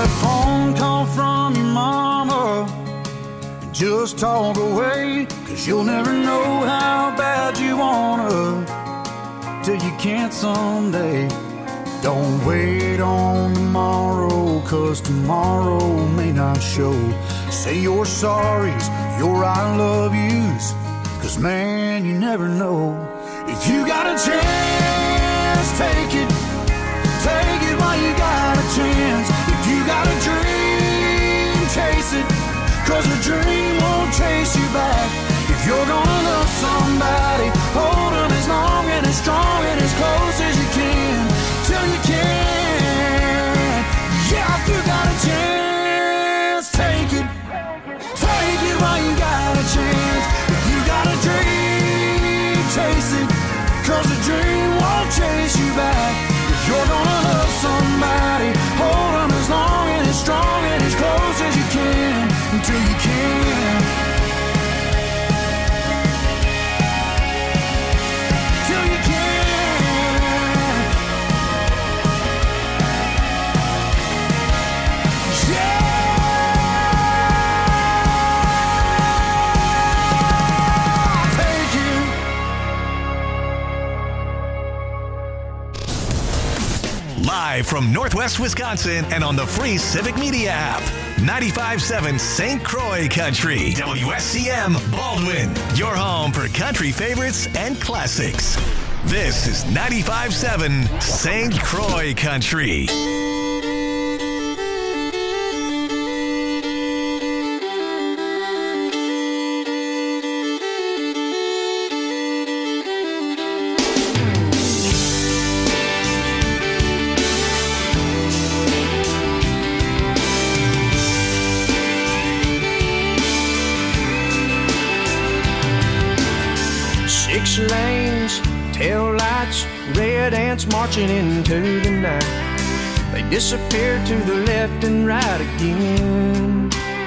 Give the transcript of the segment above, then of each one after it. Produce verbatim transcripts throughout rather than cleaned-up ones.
that phone call from your mama and just talk away, 'cause you'll never know how bad you wanna till you can't someday. Don't wait on tomorrow, 'cause tomorrow may not show. Say your sorries, your I love yous, 'cause man, you never know. If you got a chance, take it. Take it while you got a chance. If you got a dream, chase it, 'cause a dream won't chase you back. If you're gonna love somebody, hold them as long and as strong and as close as you can, till you can. Yeah, if you got a chance, take it. Take it while you got a chance. If you got a dream, chase it, 'cause a dream won't chase you back. If you're gonna love somebody, hold them as long and as strong and as close as you can, until you can. Till you can. Yeah. Take it. Live from Northwest Wisconsin and on the free Civic Media app. ninety-five point seven Saint Croix Country. W S C M Baldwin. Your home for country favorites and classics. This is ninety-five point seven Saint Croix Country. Six lanes, tail lights, red ants marching into the night. They disappear to the left and right again.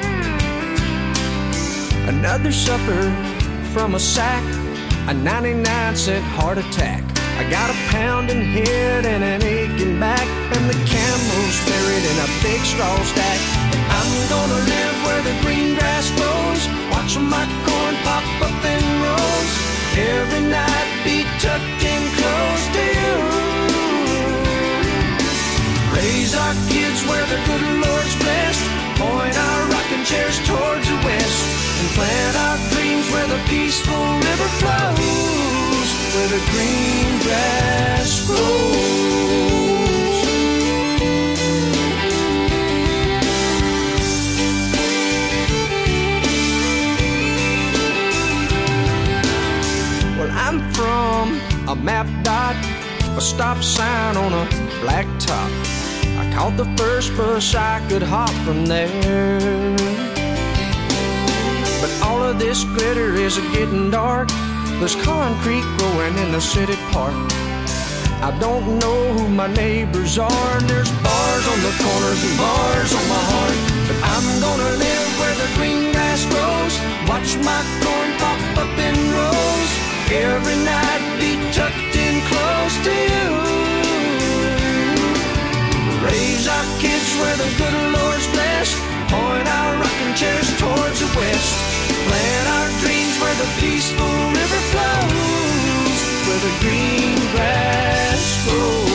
Another supper from a sack, a ninety-nine cent heart attack. I got a pounding head and an aching back, and the camel's buried in a big straw stack. I'm gonna live where the green grass grows, watch my corn pop up in rows. Every night be tucked in close to you. Raise our kids where the good Lord's blessed, point our rocking chairs towards the west, and plant our dreams where the peaceful river flows, where the green grass grows. I'm from a map dot, a stop sign on a black top. I caught the first bus I could hop from there. But all of this glitter is getting dark. There's concrete growing in the city park. I don't know who my neighbors are, and there's bars on the corners and bars on my heart. But I'm gonna live where the green grass grows, watch my corn pop up in rows. Every night be tucked in close to you. Raise our kids where the good Lord's blessed, point our rocking chairs towards the west, plant our dreams where the peaceful river flows, where the green grass grows.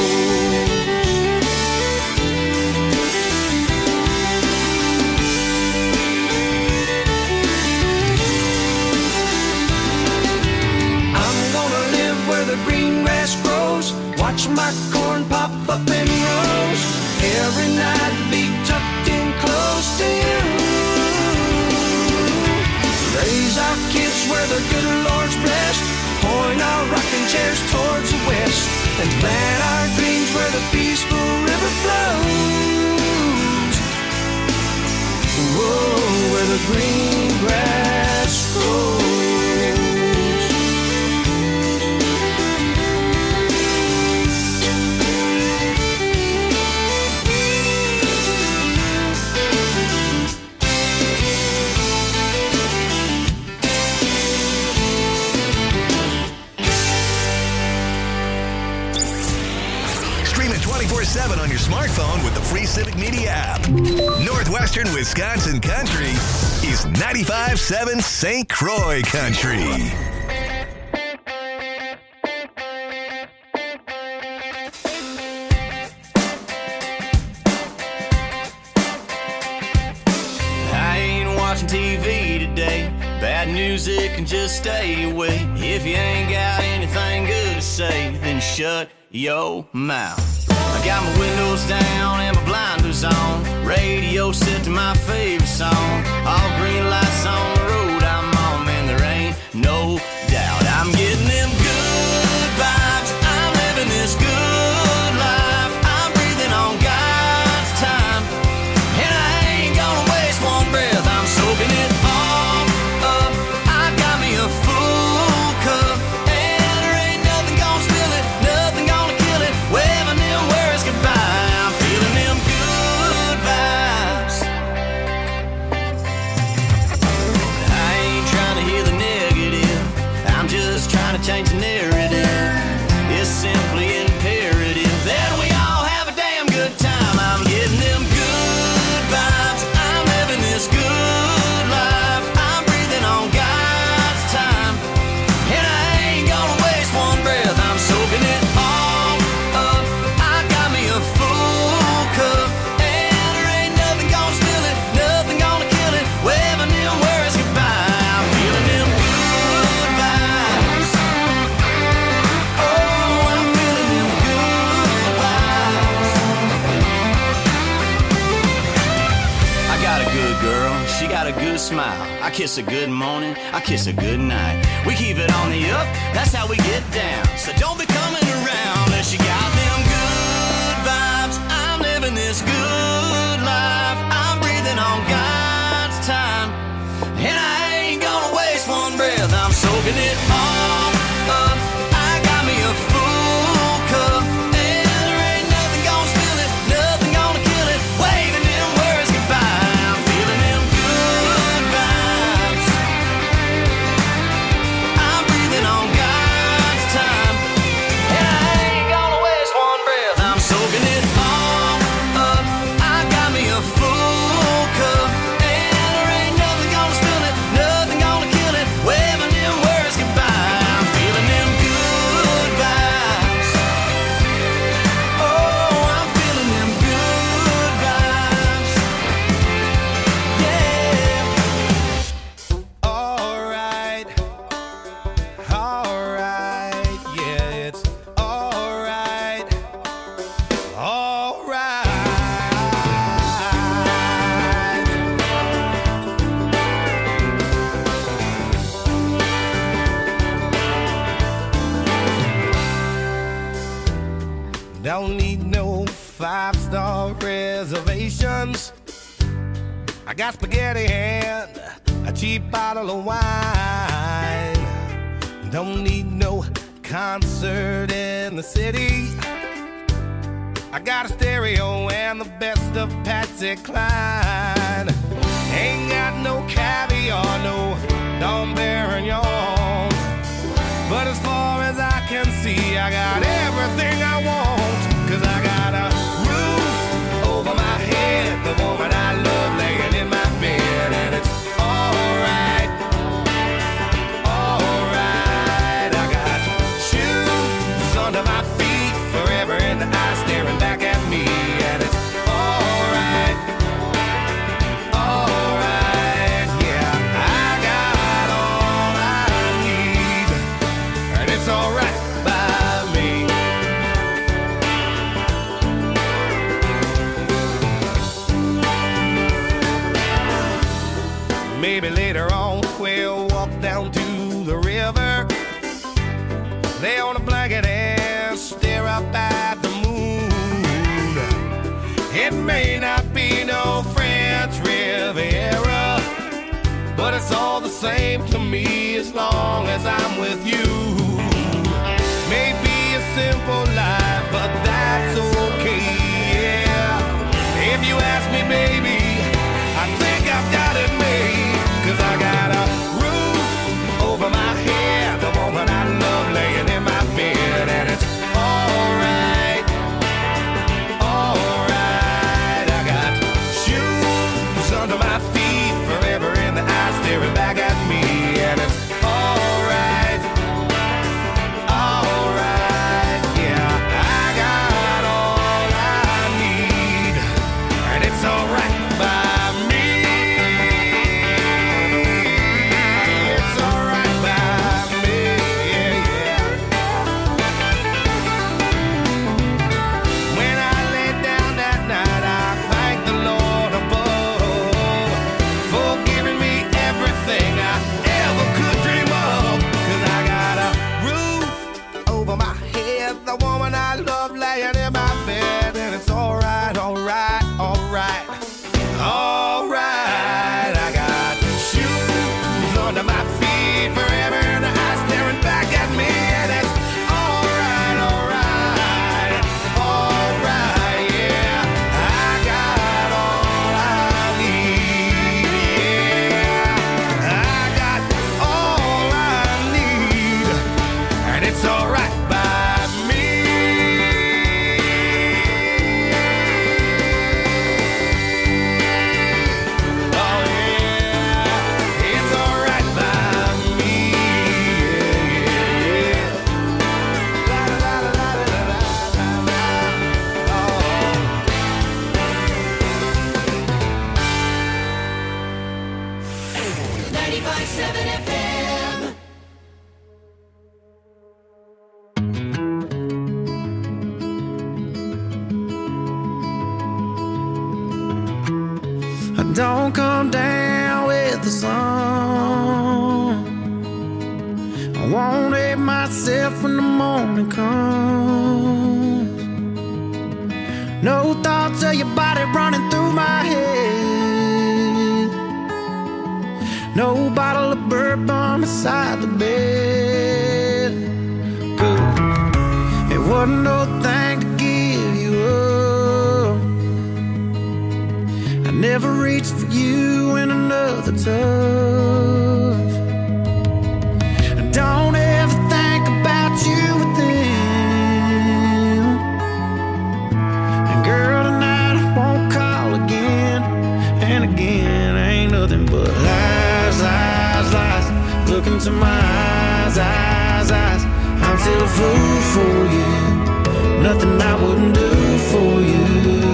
The green grass grows, watch my corn pop up in rows. Every night be tucked in close to you. Raise our kids where the good Lord's blessed, point our rocking chairs towards the west, and plant our dreams where the peaceful river flows. Whoa, where the green grass grows. Stream it twenty-four seven on your smartphone with the free Civic Media app. Northwestern Wisconsin Country is ninety-five point seven Saint Croix Country. Watching T V today, bad music can just stay away. If you ain't got anything good to say, then shut your mouth. I got my windows down and my blinders on, radio set to my favorite song. All green lights on the road I'm on, man, there ain't no doubt. I'm getting them good vibes, I'm living this good life. I'm breathing on God's time, and I ain't gonna waste one breath. I'm soaking it all up. I got me a full cup, and there ain't nothing gonna spill it, nothing gonna kill it. Waving them words goodbye. I'm feeling them good vibes. I ain't trying to hear the negative, I'm just trying to change the narrative. It's simply imperative that we all have a damn good time. I'm getting them good vibes, I'm living this good life. I'm breathing on God's time, and I ain't gonna waste one breath. I'm soaking it all up. I got me a full cup, and there ain't nothing gonna spill it, nothing gonna kill it. Waving them words goodbye. I'm feeling them good vibes. Oh, I'm feeling them good vibes. I got a good girl, she got a good smile. I kiss her good morning, I kiss her good night. We keep it on the up, that's how we get down. So don't be coming around unless you got them good vibes. I'm living this good life. I'm breathing on God's time, and I ain't gonna waste one breath. I'm soaking it all up. I got me a full cup, and there ain't nothing gonna spill it, nothing gonna kill it. Waving them words goodbye. I'm feeling them good vibes. I'm breathing on God's time, and I ain't gonna waste one breath. I'm soaking it all up. I got me a full cup, and there ain't nothing gonna spill it, nothing gonna kill it. Waving them words goodbye. I'm feeling them good vibes. Oh, I'm feeling them good vibes. Yeah. Alright, alright, yeah, it's alright, alright. Don't need no five-star reservations. I got spaghetti and a cheap bottle of wine. Don't need no concert in the city. I got a stereo and the best of Patsy Cline. Ain't got no caviar, no Dom Perignon. But as far as I can see, I got everything I want. Cause I got a roof over my head, the woman I love laying in my bed, and it's alright, alright. I got shoes under my feet, forever in the eyes staring back at me, and it's alright, alright. Yeah, I got all I need, and it's alright by me. Maybe later on we'll walk down to the river, lay on a blanket and stare up at the moon. It may not be no French Riviera, but it's all the same to me as long as I'm with you. Maybe a simple life, but that's okay, yeah. If you ask me, baby, I think I've got it made. Cause I got a roof over my head, the woman I love laying in my bed, and it's alright, Don't come down with the sun. I won't hate myself when the morning comes. No thoughts of your body running through my head. No bottle of bourbon beside the bed. Good. It wasn't no thing to give you up. I never reached for you in another touch. Don't ever think about you with them. And girl, tonight I won't call again. And again, ain't nothing but lies, lies, lies. Look into my eyes, eyes, eyes. I'm still a fool for you. Nothing I wouldn't do for you.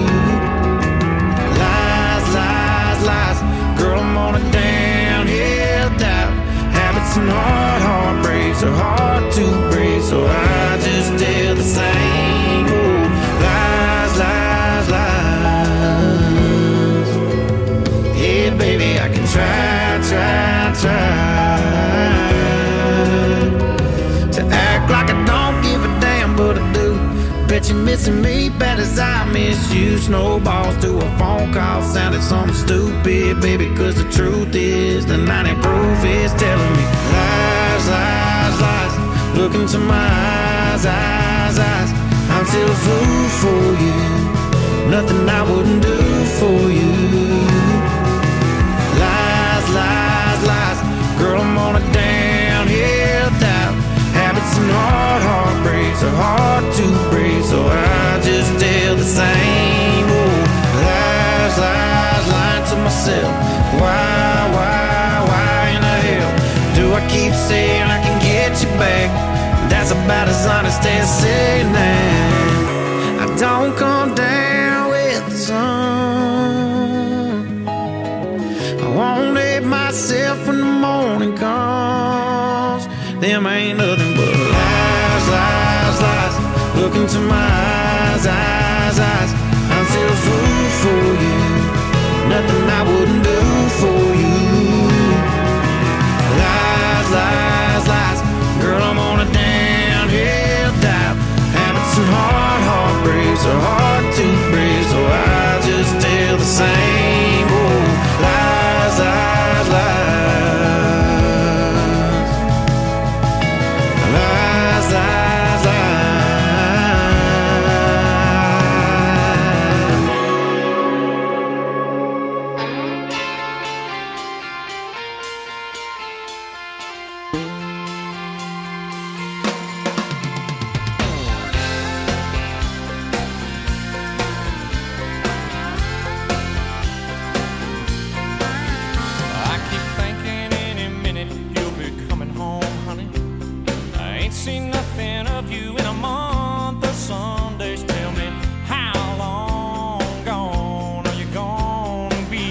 Lies, lies, lies. Girl, I'm on a downhill dive. Habits and hard heartbreaks are hard to break, so I just tell the same old lies, lies, lies. Yeah, baby, I can try, try, try to act like I don't give a damn, but I do. Bet you're missing me bad as I miss you. Snowballs to a phone call sounded something stupid, baby, cause the truth is the ninety proof is telling me lies, lies, lies. Look into my eyes, eyes, eyes. I'm still a fool for you. Nothing I wouldn't do for you. Lies, lies, lies. Girl, I'm on a downhill dive. Habits and hard heartbreaks are hard to break, so I just tell the same old lies, lies, lying to myself. Why, why, why in the hell do I keep saying I can get you back? That's about as honest as saying that I don't come down with the sun. I won't hate myself when the morning comes. Them ain't nothing but lies, lies, lies. Look into my eyes, eyes, eyes. I'm still a fool for you. Nothing I wouldn't do for you. Lies, lies, lies. Girl, I'm on a downhill dive. Habits and hard heartbreaks are hard to break, so I just tell the same old lies, lies, lies. Lies, lies, lies. I keep thinking any minute you'll be coming home, honey. I ain't seen nothing of you in a month of Sundays. Tell me, how long gone are you gonna be?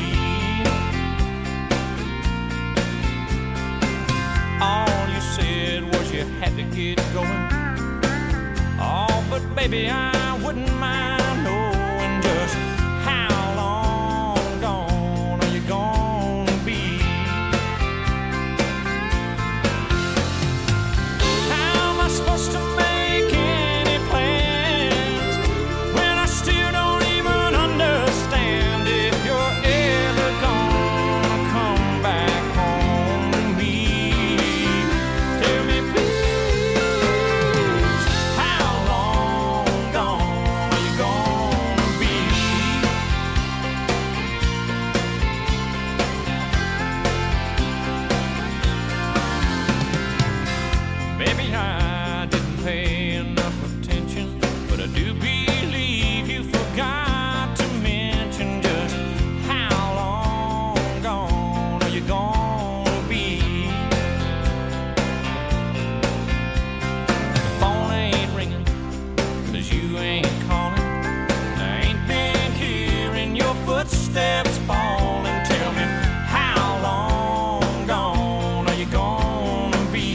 All you said was you had to get going. Oh, but baby, I wouldn't mind knowing just how long gone are you gonna be? How am I supposed to make any plans when I still don't even understand if you're ever gonna come back home to me? Tell me, please, how long gone are you gonna be? Baby, I didn't pay enough attention, but I do believe you forgot to mention just how long gone are you gonna be? The phone ain't ringing, cause you ain't calling. I ain't been hearing your footsteps falling. Tell me, how long gone are you gonna be?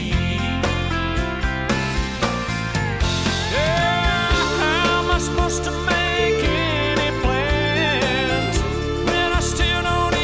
Yeah, how am I supposed to make any plans when I still don't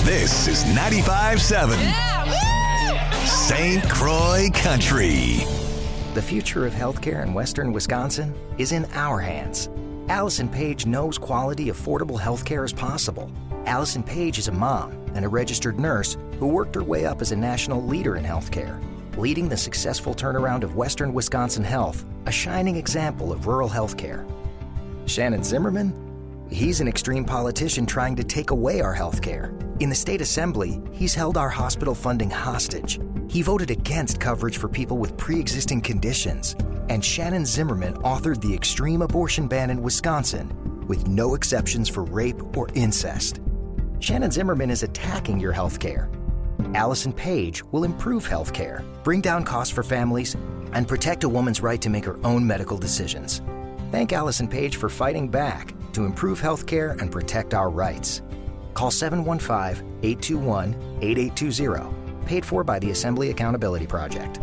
This is ninety-five seven Saint Croix Country. The future of healthcare in western Wisconsin is in our hands. Allison Page knows quality, affordable healthcare is possible. Allison Page is a mom and a registered nurse who worked her way up as a national leader in healthcare, leading the successful turnaround of western Wisconsin health, a shining example of rural healthcare. Shannon Zimmerman? He's an extreme politician trying to take away our healthcare. In the state assembly, he's held our hospital funding hostage. He voted against coverage for people with pre-existing conditions. And Shannon Zimmerman authored the extreme abortion ban in Wisconsin with no exceptions for rape or incest. Shannon Zimmerman is attacking your health care. Allison Page will improve health care, bring down costs for families, and protect a woman's right to make her own medical decisions. Thank Allison Page for fighting back to improve health care and protect our rights. Call seven one five, eight two one, eight eight two zero. Paid for by the Assembly Accountability Project.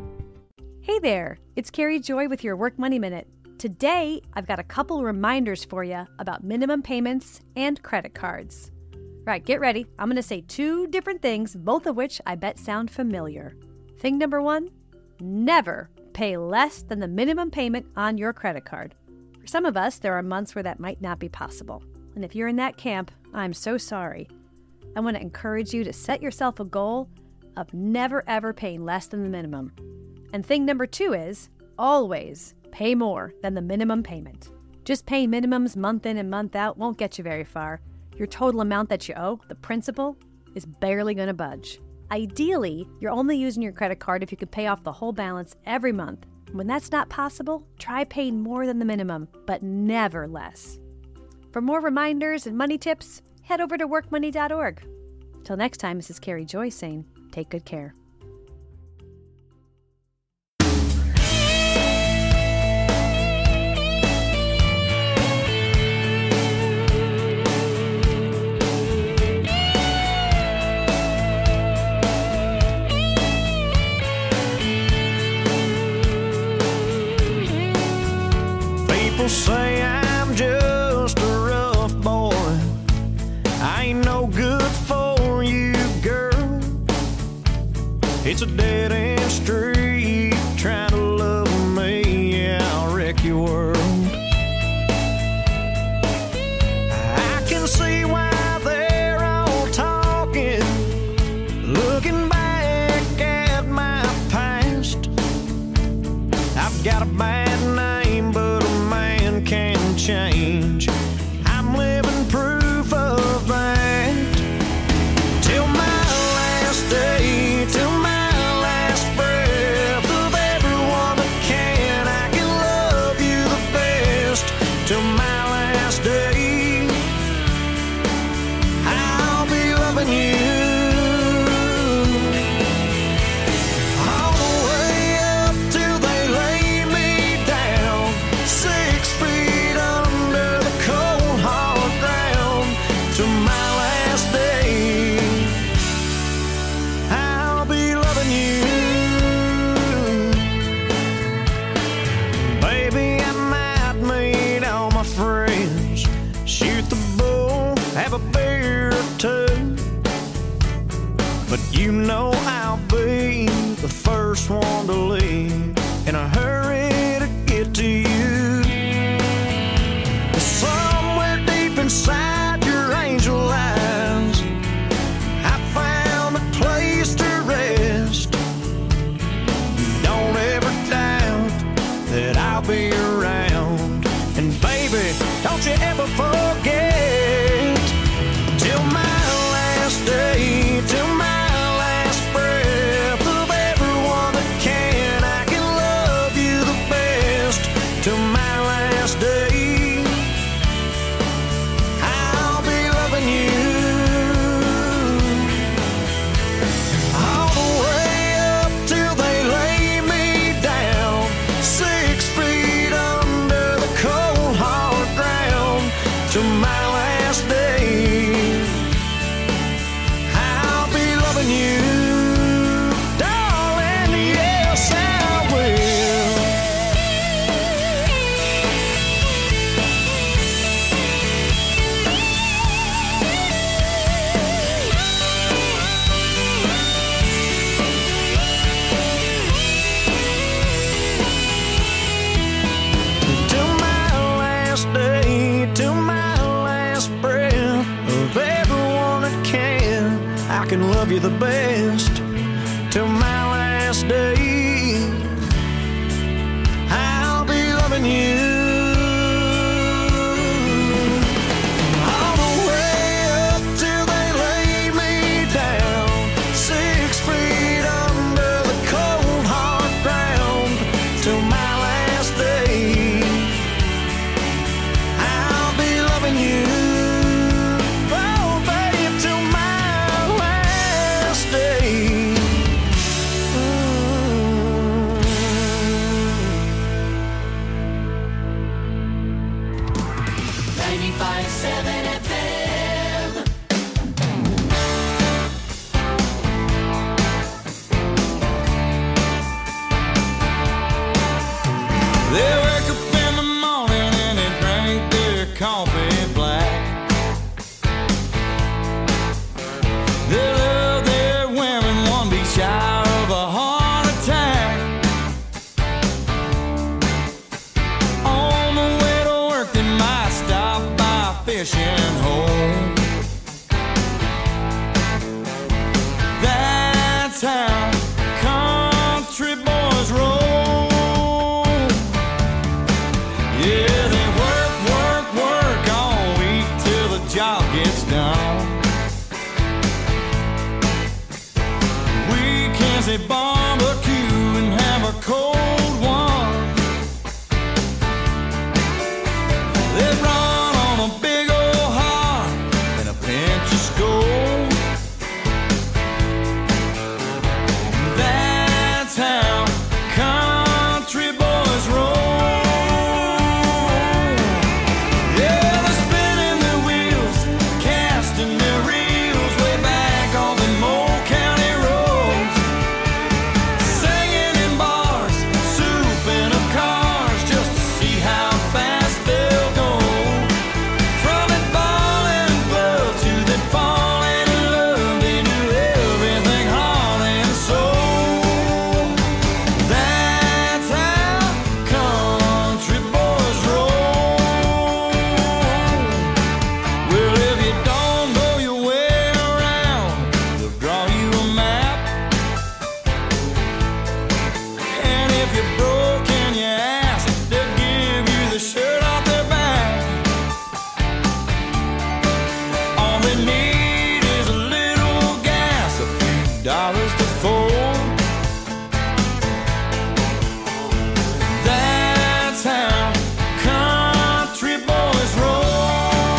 Hey there, it's Carrie Joy with your Work Money Minute. Today, I've got a couple reminders for you about minimum payments and credit cards. Right, get ready. I'm going to say two different things, both of which I bet sound familiar. Thing number one, never pay less than the minimum payment on your credit card. For some of us, there are months where that might not be possible. And if you're in that camp, I'm so sorry. I want to encourage you to set yourself a goal of never ever paying less than the minimum. And thing number two is always pay more than the minimum payment. Just paying minimums month in and month out won't get you very far. Your total amount that you owe, the principal, is barely going to budge. Ideally, you're only using your credit card if you can pay off the whole balance every month. When that's not possible, try paying more than the minimum, but never less. For more reminders and money tips, head over to work money dot org. Till next time, this is Carrie Joy saying, take good care. People say I'm just a rough boy. I ain't no good for you, girl. It's a dead-end street trying to love me. Yeah, I'll wreck your world. I can see why they're all talking, looking back at my past. I've got a bad name, but a man can change. I'm living proof of that. Till my last day, till my last breath of everyone that can, I can love you the best. Till my last day, I'll be loving you. All the way up till they lay me down, six feet under the cold hard ground. Till my last day, I'll be loving you. Baby, I might meet all my friends, shoot the bull, have a beer or two, but you know I'll be the first one to leave in a hurry to get to you. Somewhere deep inside your angel eyes, I found a place to rest. Don't ever doubt that I'll be around. And baby, don't you ever forget, till my last day, till my last breath of everyone that can, I can love you the best till my last day. I'll be loving you all the way up till they lay me down, six feet under the cold hard ground till my last day. I'll be loving you, oh babe, till my last day. ninety-five seven F M. They wake up in the morning and they drink their coffee black. They love their women, one be shy of a heart attack. On the way to work they might stop by a fishing hole. That's how country boys roll. Yeah, they work, work, work all week till the job gets done. Weekends they barbecue and have a cold one. They run on a big old heart and a pinch of Skoal. That's how country boys roll. Yeah, they're spinning their wheels, casting their reels way back on the Moe County roads, singing in bars, souping up cars just to see how fast they'll go. From it falling in love to that falling in love, they do everything heart and soul. That's how country boys roll. Well, if you don't know your way around, they'll draw you a map. And if you're broke and you ask, they'll give you the shirt off their back. All they need is a little gas, a few dollars to fold. That's how country boys roll.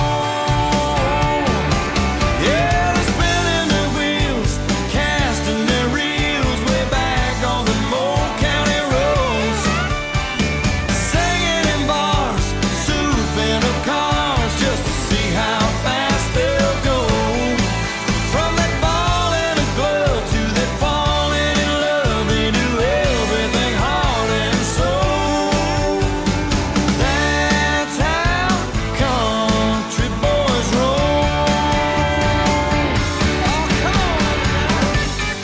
Yeah, they're spinning their wheels, casting their reels way back on the Moe County roads, singing in bars, souping up cars just to see how fast they'll go. From that ball and a glove to that falling in love, they do everything heart and soul. That's how country boys roll. Oh, come on.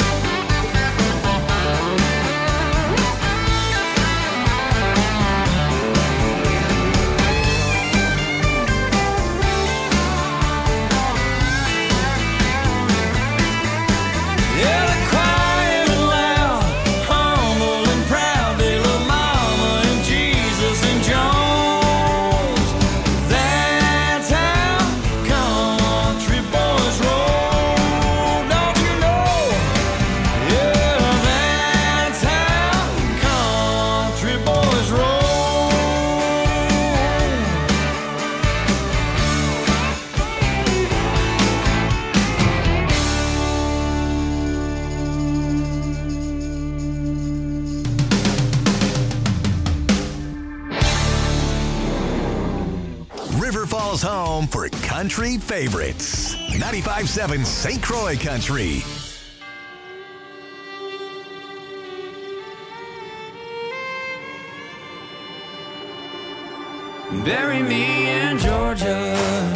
Yeah, they're quiet and loud, humble and proud. They love Mama and Jesus and Jones. That's how country boys roll. Don't you know? Yeah, that's how country boys roll. River Falls home for country favorites. ninety-five seven Saint Croix Country. Bury me in Georgia.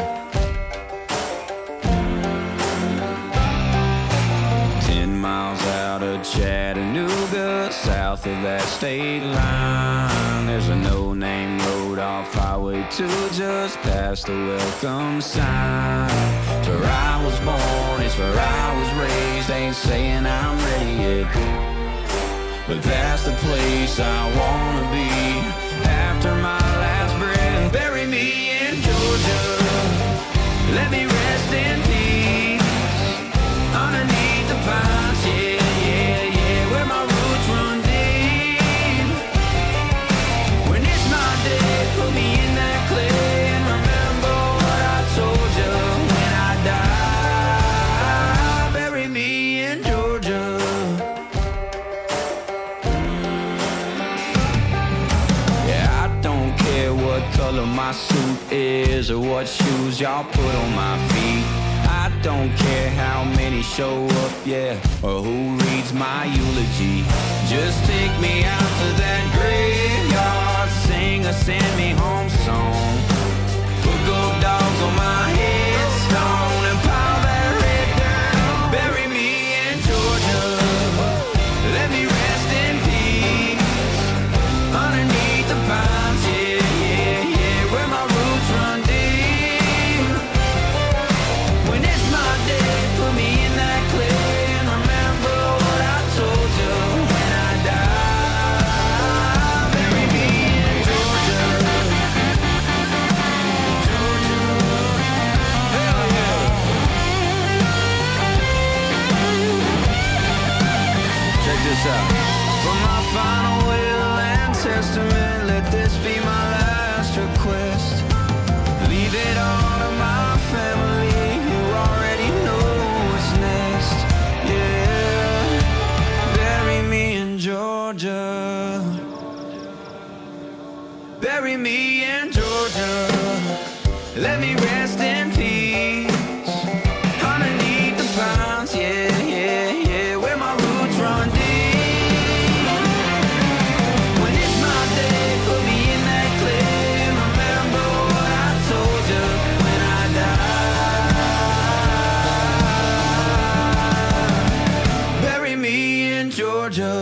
Ten miles out of Chattanooga, south of that state line, there's a no-name road off Highway two just past the welcome sign. To where I was born, it's where I was raised. Ain't saying I'm ready yet, but that's the place I wanna be. After my last breath, bury me in Georgia. Let me rest in peace underneath the pines, yeah, yeah, yeah, where my roots run deep. When it's my day, put me in that clay and remember what I told you when I die. Bury me in Georgia. Yeah, I don't care what color my suit is or what shoes y'all put on my feet. I don't care how many show up, yeah, or who reads my eulogy. Just take me out to that graveyard, sing a send me home song. Put gold dogs on my headstone and pile that red dirt. Bury me in Georgia. Let me rest in peace underneath the pines, yeah, yeah, yeah, where my roots run deep. When it's my day, put me in that clay and remember what I told you when I die. Bury me in Georgia. Georgia. Hell yeah. Check this out. For my final will and testament, let this be my last request. Leave it all to my family who already know what's next. Yeah, bury me in Georgia. Bury me in Georgia. Let me rest in peace underneath the pines, yeah, yeah, yeah, where my roots run deep. When it's my day, put me in that clay and remember what I told you when I die. Bury me in Georgia.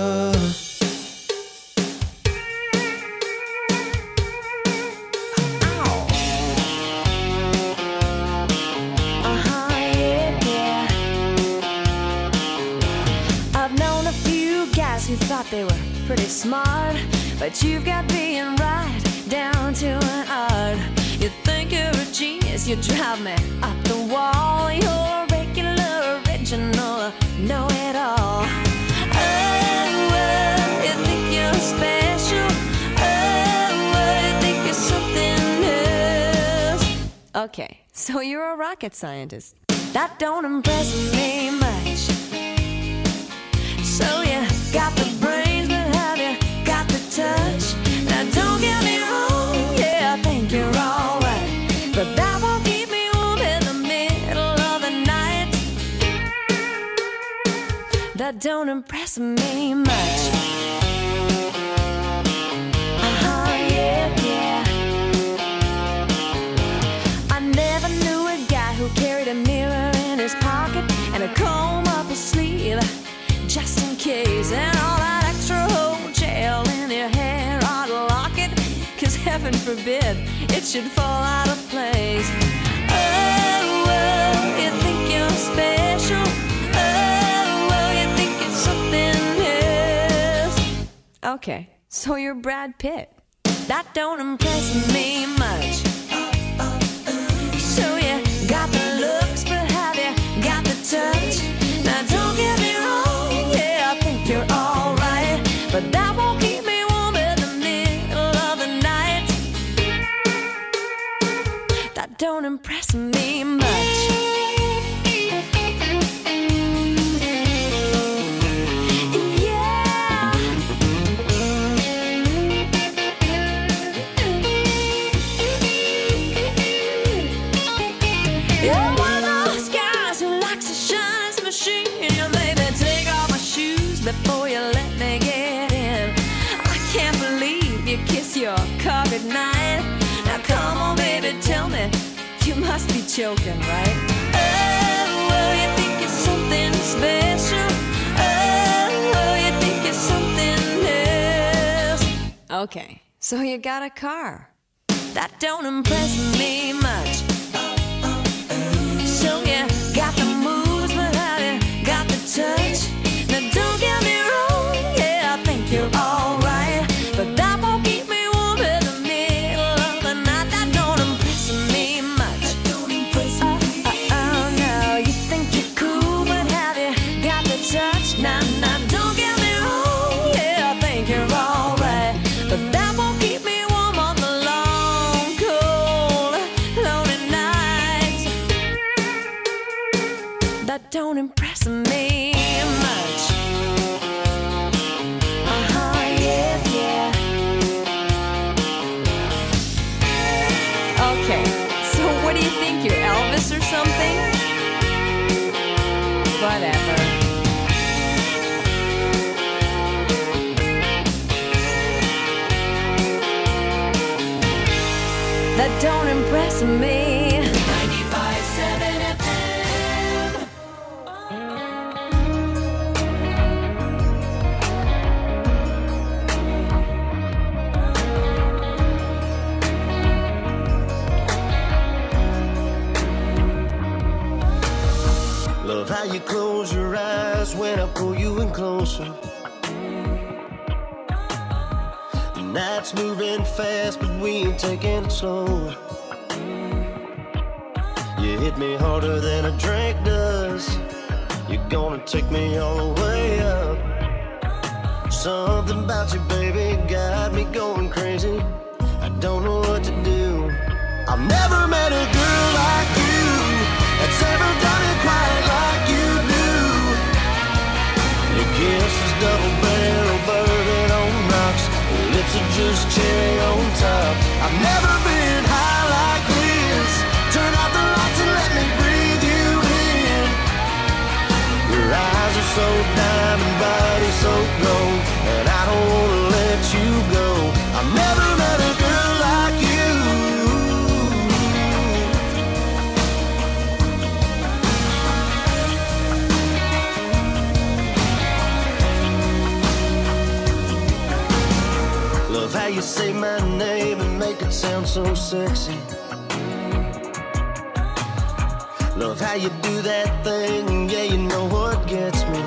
Uh-huh, yeah, yeah. I've known a few guys who thought they were pretty smart, but you've got being right down to an art. You think you're a genius, you drive me up the wall. You're regular, original, know-it-all. Oh, oh, you think you're special. Oh, oh, you think you're something else. Okay, so you're a rocket scientist. That don't impress me much. So you got the brains, but have you got the touch? Now don't get me wrong, yeah, I think you're alright, but that won't keep me warm in the middle of the night. That don't impress me much. Uh-huh, yeah, yeah. I never knew a guy who carried a mirror in his pocket and a comb up his sleeve, just in case, and all that extra hotel in your hair ought to lock it, cause heaven forbid it should fall out of place. Oh, oh, you think you're special. Oh, oh, you think it's something else. Okay, so you're Brad Pitt. That don't impress me much. So you got the looks, but have you got the touch? Now don't get me wrong, yeah, I think you're alright, but that won't keep me warm in the middle of the night. That don't impress me much. You're one of those guys who likes to shine his machine. You maybe take off my shoes before you let me get in. I can't believe you kiss your car goodnight. Now come on, baby, tell me, you must be joking, right? Oh, oh, you think it's something special. Oh, oh, you think it's something else. Okay, so you got a car. That don't impress me much. So yeah, that don't impress me much. Uh-huh, yeah, yeah. Okay, so what do you think, you're Elvis or something? Whatever. That don't impress me. ninety-five seven F M. Love how you close your eyes when I pull you in closer. The night's moving fast, but we ain't taking it slow. You hit me harder than a drink does. You're gonna take me all the way up. Something about you, baby, got me going crazy. I don't know what to do. I've never met a girl like you that's ever done it quite like you do. Your kiss is double barrel bourbon on rocks. Your lips are just cherry on top. I've never been high like this. Turn out the lights and let me breathe you in. Your eyes are so diamond, body so gold, and I don't wanna let you go. I've never met a girl like you. Love how you say my name and make it sound so sexy. Love how you do that thing, yeah, you know what gets me.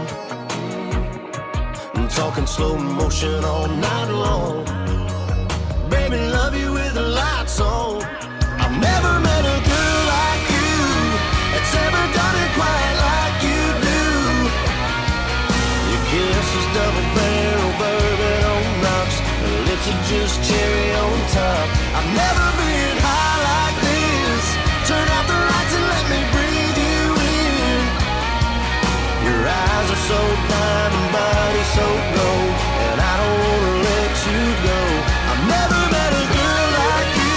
I'm talking slow motion all night long. Baby, love you with the lights on. I've never met a girl like you that's ever done it quite like you do. Your kiss is double barrel bourbon on rocks. Your lips are just cherry on top. I've never been high like this. Turn out the lights and let me breathe you in. Your eyes are so diamond, body so gold, and I don't wanna let you go. I've never met a girl like you.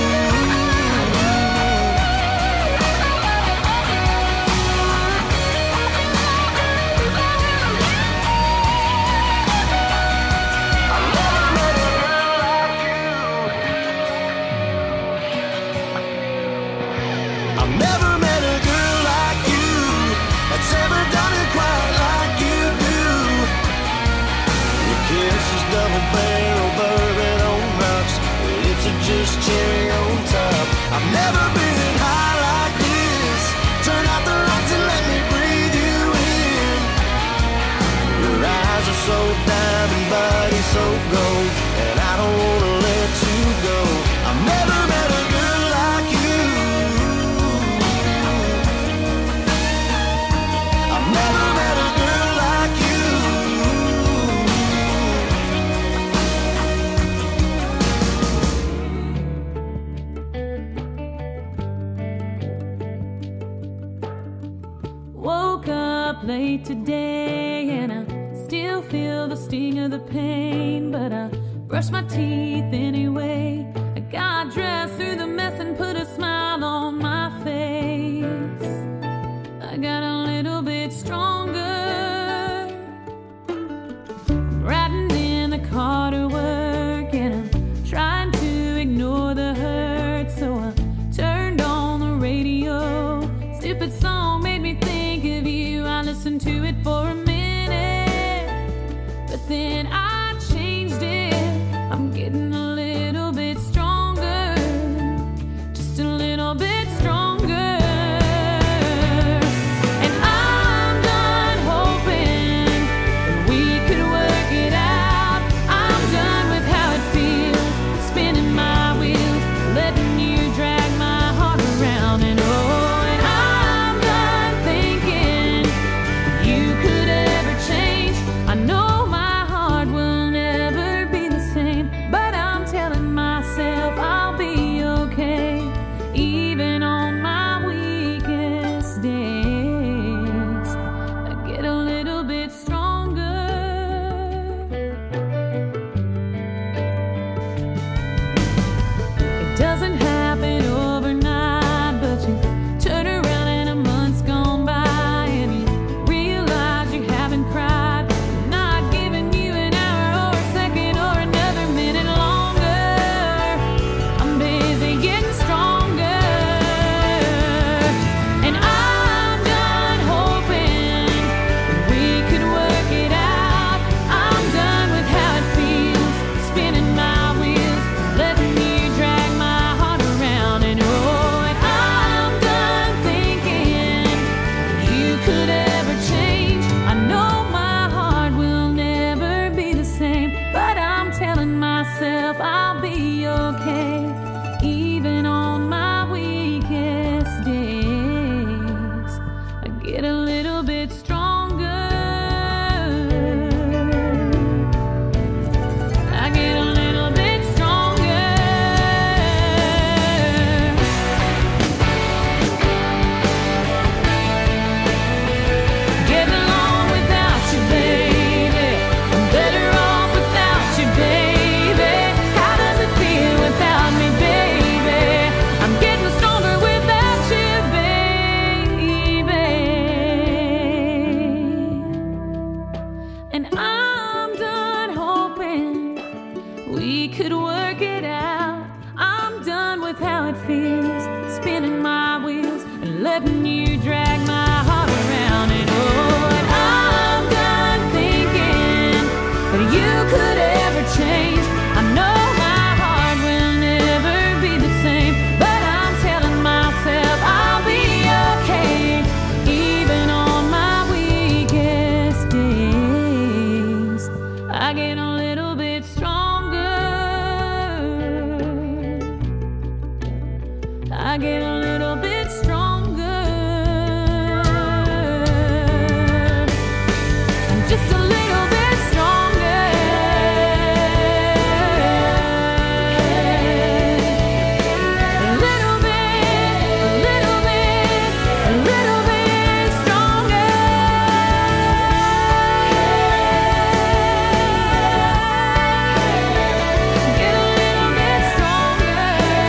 I've never met a girl like you. I've never met a girl like you that's ever done it quite like you do. Your kiss is double barrel bourbon on rocks. Your lips are just cherry on top. I've never been high like this. Turn out the lights and let me breathe you in. Your eyes are so diamond, body so gold, and I don't wanna let you go. I've never met a girl like you. I've never met a girl like you. Woke up late today and I still feel the sting of the pain, but I brushed my teeth anyway. I got dressed through the mess and put a smile on my face. I got a little bit stronger, riding in the car to work, and I'm trying to ignore the hurt, so I turned on the radio. Stupid song made me think of you. I listened to it for a minute, but then I changed it. I'm getting a little bit stronger, just a little bit stronger. And I'm done hoping we could work it out. I'm done with how it feels, spinning my wheels, letting you drag my heart around. And oh, and I'm done thinking you could ever change. I know my heart get a little bit stronger. I get a little bit stronger. Getting along without you, baby. I'm better off without you, baby. How does it feel without me, baby? I'm getting stronger without you, baby. And I'm done hoping we could work it out. I'm done with how it feels, spinning my wheels and letting you drag my heart around. And oh, and I'm done thinking that you could ever change. I know my heart will never be the same, but I'm telling myself I'll be okay, even on my weakest days. I get a little bit stronger. I get a little bit stronger. Just a little bit stronger. A little bit, a little bit, a little bit stronger. Get a little bit stronger.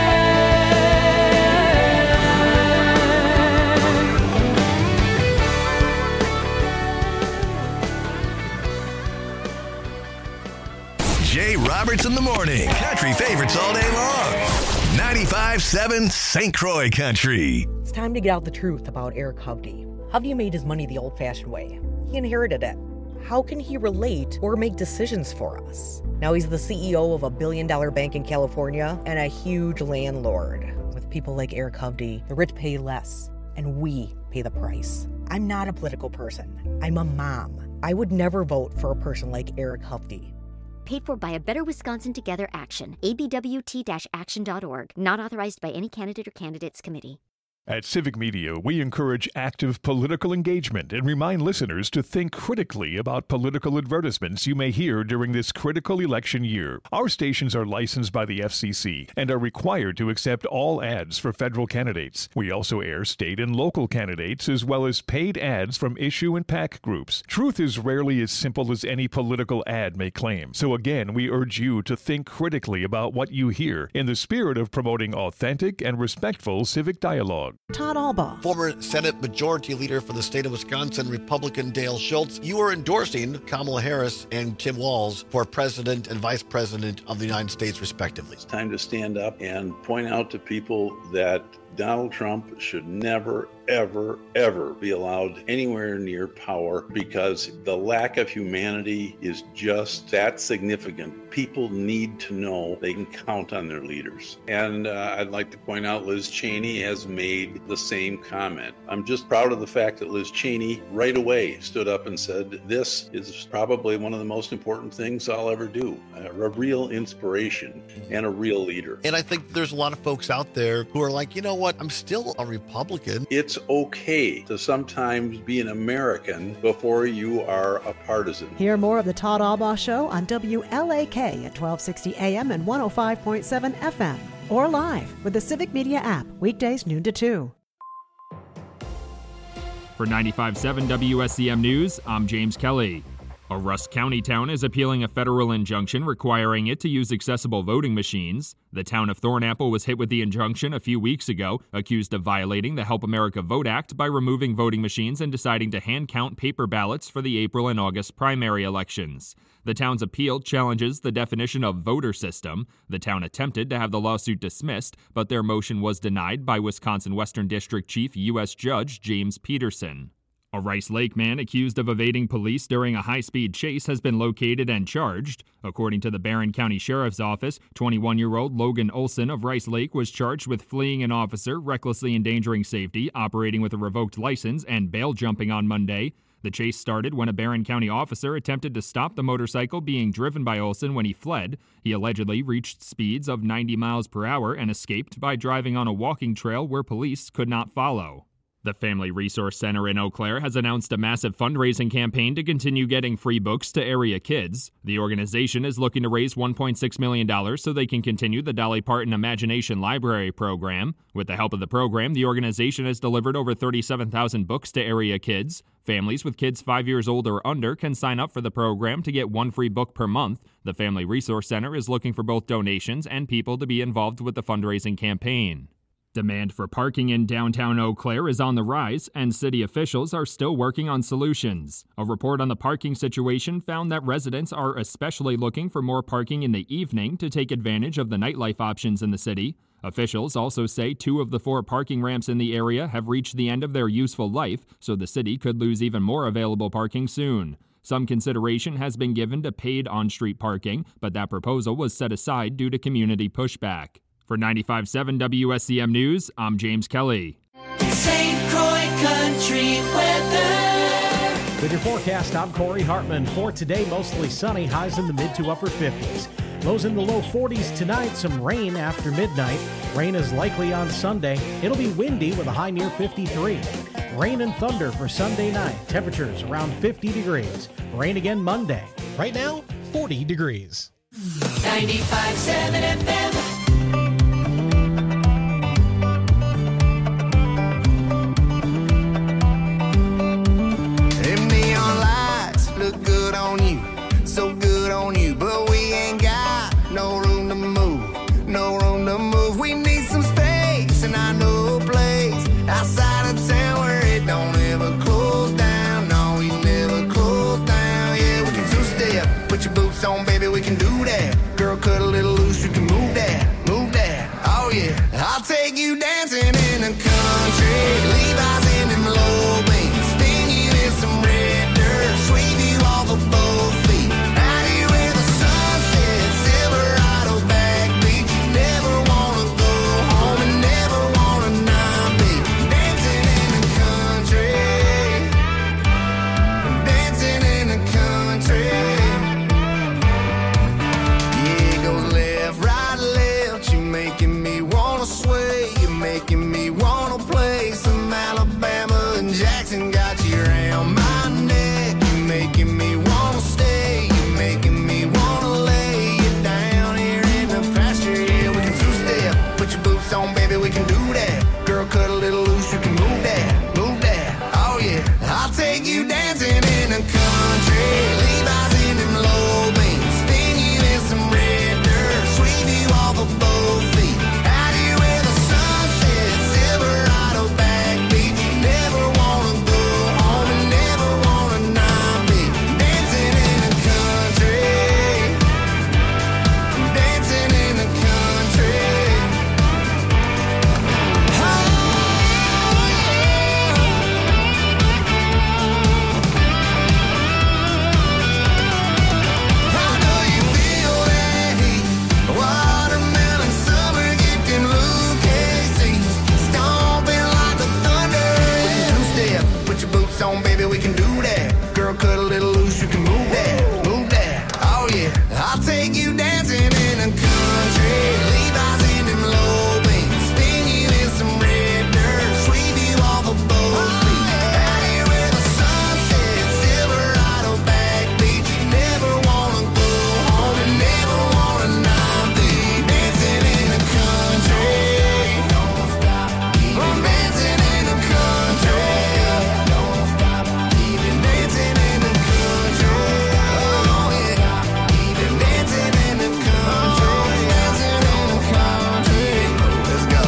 Jay Roberts in the morning. Country favorites all day long. ninety-five seven Saint Croix Country. It's time to get out the truth about Eric Hovde. Hovde made his money the old-fashioned way. He inherited it. How can he relate or make decisions for us? Now he's the C E O of a billion-dollar bank in California and a huge landlord. With people like Eric Hovde, the rich pay less, and we pay the price. I'm not a political person. I'm a mom. I would never vote for a person like Eric Hovde. Paid for by a Better Wisconsin Together Action. A B W T action dot org. Not authorized by any candidate or candidates committee. At Civic Media, we encourage active political engagement and remind listeners to think critically about political advertisements you may hear during this critical election year. Our stations are licensed by the F C C and are required to accept all ads for federal candidates. We also air state and local candidates as well as paid ads from issue and PAC groups. Truth is rarely as simple as any political ad may claim. So again, we urge you to think critically about what you hear in the spirit of promoting authentic and respectful civic dialogue. Todd Albaugh. Former Senate Majority Leader for the state of Wisconsin, Republican Dale Schultz, you are endorsing Kamala Harris and Tim Walz for President and Vice President of the United States, respectively. It's time to stand up and point out to people that Donald Trump should never, ever, ever be allowed anywhere near power because the lack of humanity is just that significant. People need to know they can count on their leaders. And uh, I'd like to point out Liz Cheney has made the same comment. I'm just proud of the fact that Liz Cheney right away stood up and said, this is probably one of the most important things I'll ever do. A real inspiration and a real leader. And I think there's a lot of folks out there who are like, you know what, I'm still a Republican. It's okay to sometimes be an American before you are a partisan. Hear more of the Todd Albaugh Show on W L A K at twelve sixty A M and one oh five point seven F M. Or live with the Civic Media app, weekdays noon to two. For ninety-five point seven W S C M News, I'm James Kelly. A Rusk County town is appealing a federal injunction requiring it to use accessible voting machines. The town of Thornapple was hit with the injunction a few weeks ago, accused of violating the Help America Vote Act by removing voting machines and deciding to hand count paper ballots for the April and August primary elections. The town's appeal challenges the definition of voter system. The town attempted to have the lawsuit dismissed, but their motion was denied by Wisconsin Western District Chief U S Judge James Peterson. A Rice Lake man accused of evading police during a high-speed chase has been located and charged. According to the Barron County Sheriff's Office, twenty-one-year-old Logan Olson of Rice Lake was charged with fleeing an officer, recklessly endangering safety, operating with a revoked license, and bail jumping on Monday. The chase started when a Barron County officer attempted to stop the motorcycle being driven by Olson when he fled. He allegedly reached speeds of ninety miles per hour and escaped by driving on a walking trail where police could not follow. The Family Resource Center in Eau Claire has announced a massive fundraising campaign to continue getting free books to area kids. The organization is looking to raise one point six million dollars so they can continue the Dolly Parton Imagination Library program. With the help of the program, the organization has delivered over thirty-seven thousand books to area kids. Families with kids five years old or under can sign up for the program to get one free book per month. The Family Resource Center is looking for both donations and people to be involved with the fundraising campaign. Demand for parking in downtown Eau Claire is on the rise, and city officials are still working on solutions. A report on the parking situation found that residents are especially looking for more parking in the evening to take advantage of the nightlife options in the city. Officials also say two of the four parking ramps in the area have reached the end of their useful life, so the city could lose even more available parking soon. Some consideration has been given to paid on-street parking, but that proposal was set aside due to community pushback. For ninety-five point seven W S C M News, I'm James Kelly. Saint Croix Country Weather. With your forecast, I'm Corey Hartman. For today, mostly sunny, highs in the mid to upper fifties. Lows in the low forties tonight, some rain after midnight. Rain is likely on Sunday. It'll be windy with a high near fifty-three. Rain and thunder for Sunday night. Temperatures around fifty degrees. Rain again Monday. Right now, forty degrees. ninety-five point seven F M. Look good on you, so good on you, but we ain't got no room to move, no room to move. We need some space, and I know a place outside of town where it don't ever close down. No, we never close down. Yeah, we can two-step, put your boots on, baby, we can do that. Girl, cut a little loose, you can move that, move that. Oh yeah, I'll take you dancing in the country, Levi's in them low beams, spin you in some red dirt, sweep you off of both feet, out here where the sun sets, Silverado back beach. Never wanna go home and never wanna not be dancing in the country, dancing in the country. Yeah, it goes left, right, left. You making me wanna sway, you're making me wanna play some Alabama and Jackson. Got you around my neck, you're making me wanna stay, you're making me wanna lay you down here in the pasture. Yeah, we can two-step, put your boots on, baby, we can do that. Girl, cut a little loose, you can move that, move that. Oh yeah, I'll take you dancing in the country, Levi's in them low beams, spin you in some red dirt, sweep you off of both feet, out here where the sun sets, Silverado back beach. Never wanna go home and never wanna not be dancing in the country, dancing in the country. Oh yeah, I know you feel that heat, watermelon summer, get them Lucas stomping like the thunder. We can two-step, put your boots on, baby, we can do that. Girl, cut a little loose, you can move that, move that. Oh yeah, I'll take you dancing in the country, Levi's in them low beams, spin you in some red dirt, sweep you off of both feet, out here where the sun sets, Silverado back beach. Never wanna go home and never wanna not be dancing in the country. Don't stop, keep on dancing in the country. Don't stop, keep it dancing in the country. Oh yeah, keep it dancing in the country, dancing in the country. Let's go.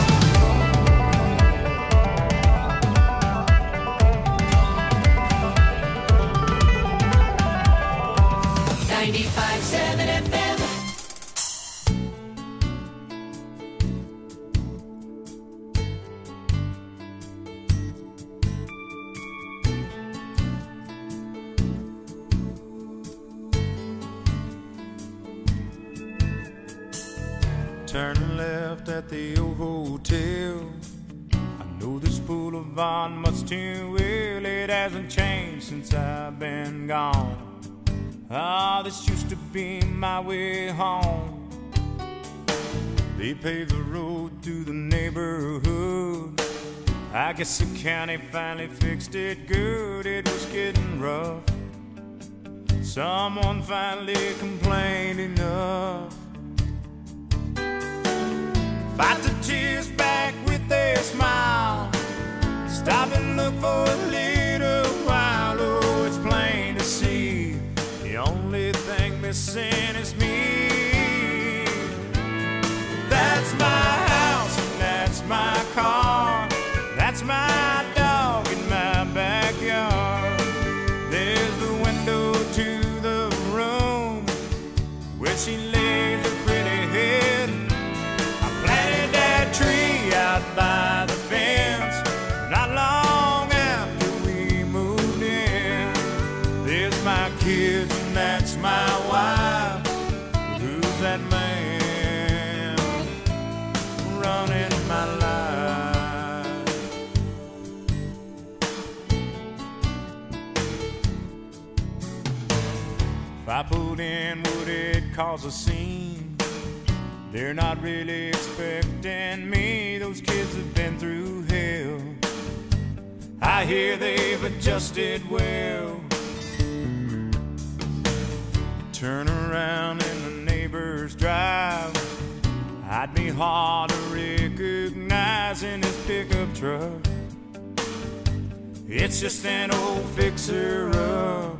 ninety-five point seven F M. Turn left at the old hotel. I know this boulevard much too well. It hasn't changed since I've been gone. Ah, this used to be my way home. They paved the road through the neighborhood. I guess the county finally fixed it good, it was getting rough. Someone finally complained enough. Fight the tears back with a smile. Stop and look for a little while. Oh, it's plain to see the only thing missing is me. That's my house and that's my car. That's my dog in my backyard. There's the window to the room where she lays her pretty head. I planted that tree out by the fence not long after we moved in. There's my kids and that's my wife. Who's that man running my life? If I pulled in, would it cause a scene? They're not really expecting me. Those kids have been through hell. I hear they've adjusted well. Turn around in the neighbor's drive. I'd be hard to recognize in his pickup truck. It's just an old fixer-up.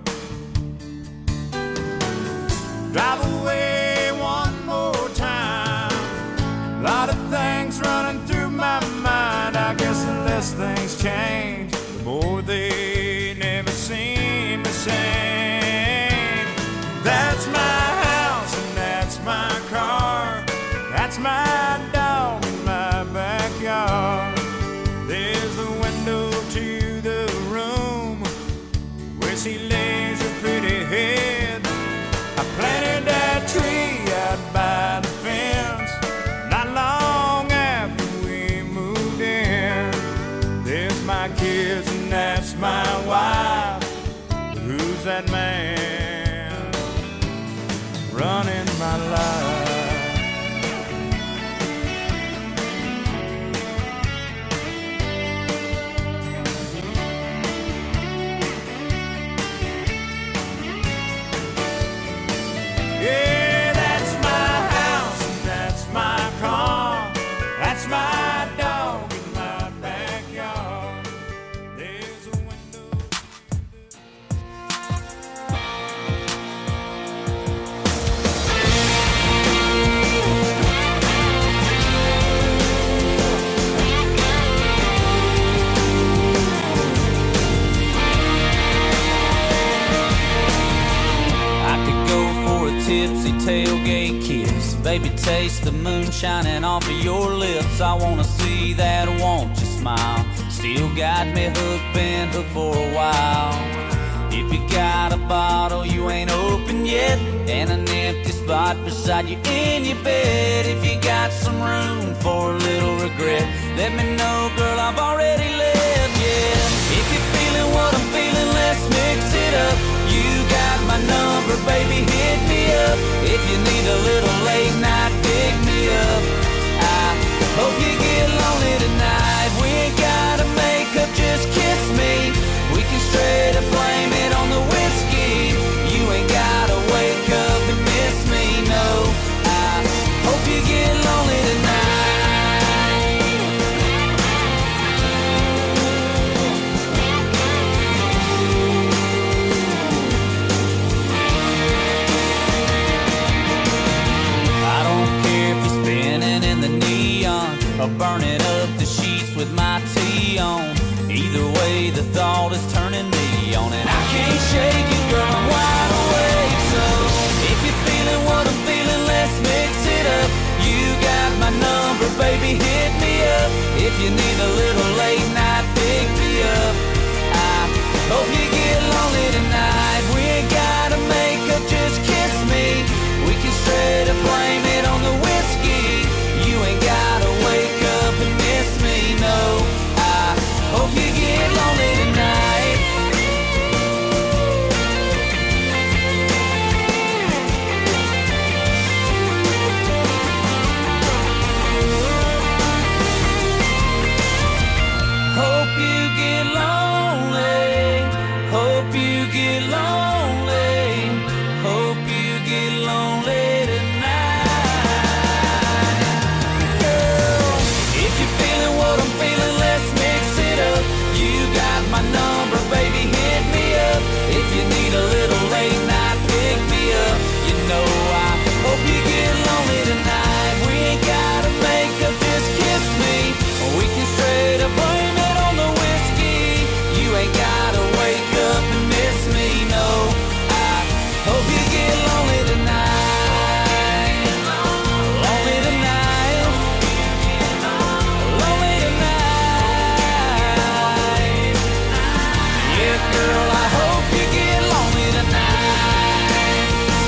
Drive away one more time. A lot of things running through my mind. I guess the less things change, the more they never seem the same. That's my house and that's my car. That's my dog in my backyard. There's a window to the room where she lays her pretty head. I planted that tree out by the fence not long after we moved in. There's my kids and that's my wife. Who's that man running my life? Yeah, that's my house and that's my car. That's my dog in my backyard. There's a window. I could go for a tipsy tailgate kiss. Baby, taste the moon shining off of your lips. I wanna see that won't you smile. Still got me hooked, been hooked for a while. If you got a bottle you ain't open yet, and an empty spot beside you in your bed, if you got some room for a little regret, let me know, girl, I've already left, yeah. If you're feeling what I'm feeling, let's mix it up. You got my number, baby, hit me up. If you need a little late night, pick me up. I hope you get lonely tonight. We ain't gotta make up, just kiss me. We can straight up blame it on the whiskey. You ain't gotta wake up and miss me, no. I hope you get lonely tonight. Or burning up the sheets with my tea on. Either way, the thought is turning me on, and I can't shake it, girl, I'm wide awake. So if you're feeling what I'm feeling, let's mix it up. You got my number, baby, hit me up. If you need a little late night, pick me up. I hope you get lonely tonight. We ain't gotta make up, just kiss me. We can straight up blame it on the whiskey. You ain't gotta wake up and miss me, no. I hope you get lonely tonight. get lonely. Hope you get lonely tonight. Girl, if you're feeling what I'm feeling, let's mix it up. You got my number, baby, hit me up. If you need a little late night, pick me up. You know I hope you get lonely tonight. We ain't gotta make up, just kiss me. We can straight up blame it on the whiskey. You ain't gotta wake up and miss me, no. I hope you get lonely tonight. Lonely tonight. Lonely tonight. Yeah, girl, I hope you get lonely tonight.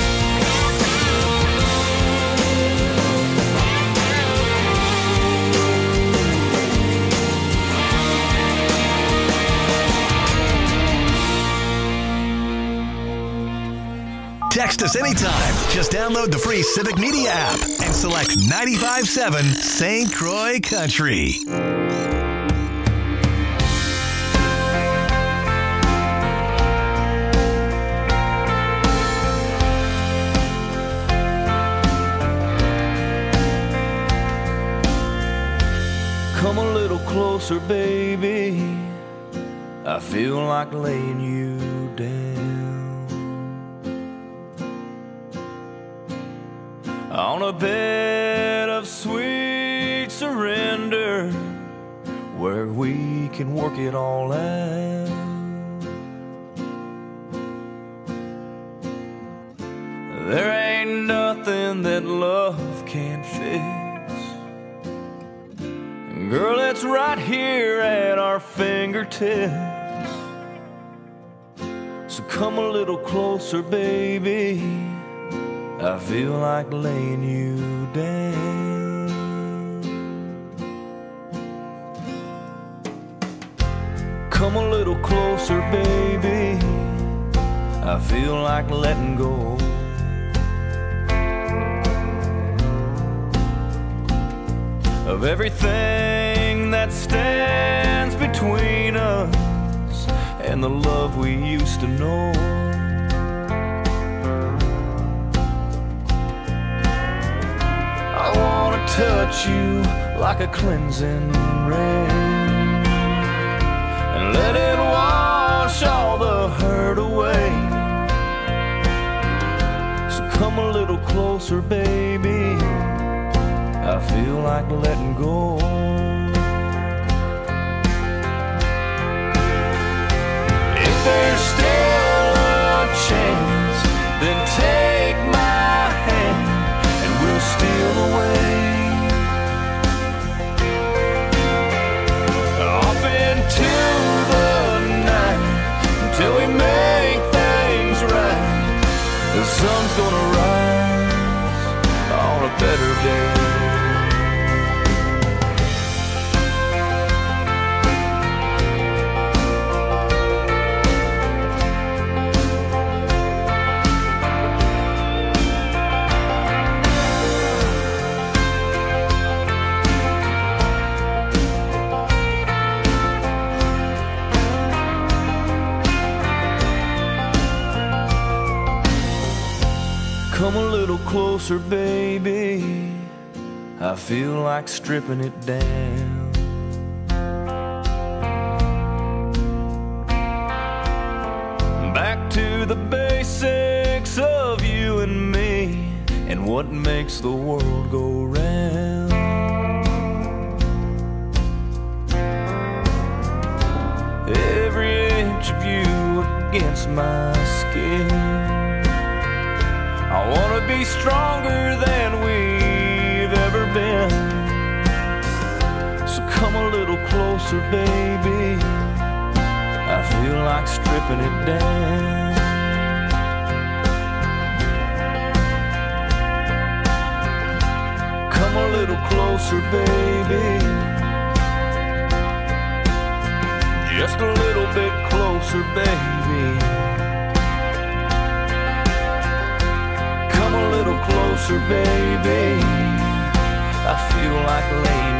Text us anytime. Just download the free Civic Media app and select ninety-five point seven Saint Croix Country. Come a little closer, baby. I feel like laying you down on a bed of sweet surrender where we can work it all out. There ain't nothing that love can't fix. Girl, it's right here at our fingertips. So come a little closer, baby. I feel like laying you down. Come a little closer, baby. I feel like letting go. Of everything that stands between us and the love we used to know. I wanna touch you like a cleansing rain and let it wash all the hurt away. So come a little closer, baby. I feel like letting go. If there's still a chance, then take my hand and we'll steal away off into the night until we make things right. The sun's gonna rise on a better day. Come a little closer, baby. I feel like stripping it down. Back to the basics of you and me and what makes the world go round. Every inch of you against my skin. I wanna be stronger than we've ever been. So come a little closer, baby. I feel like stripping it down. Come a little closer, baby. Just a little bit closer, baby. Come a little closer, baby. I feel like laying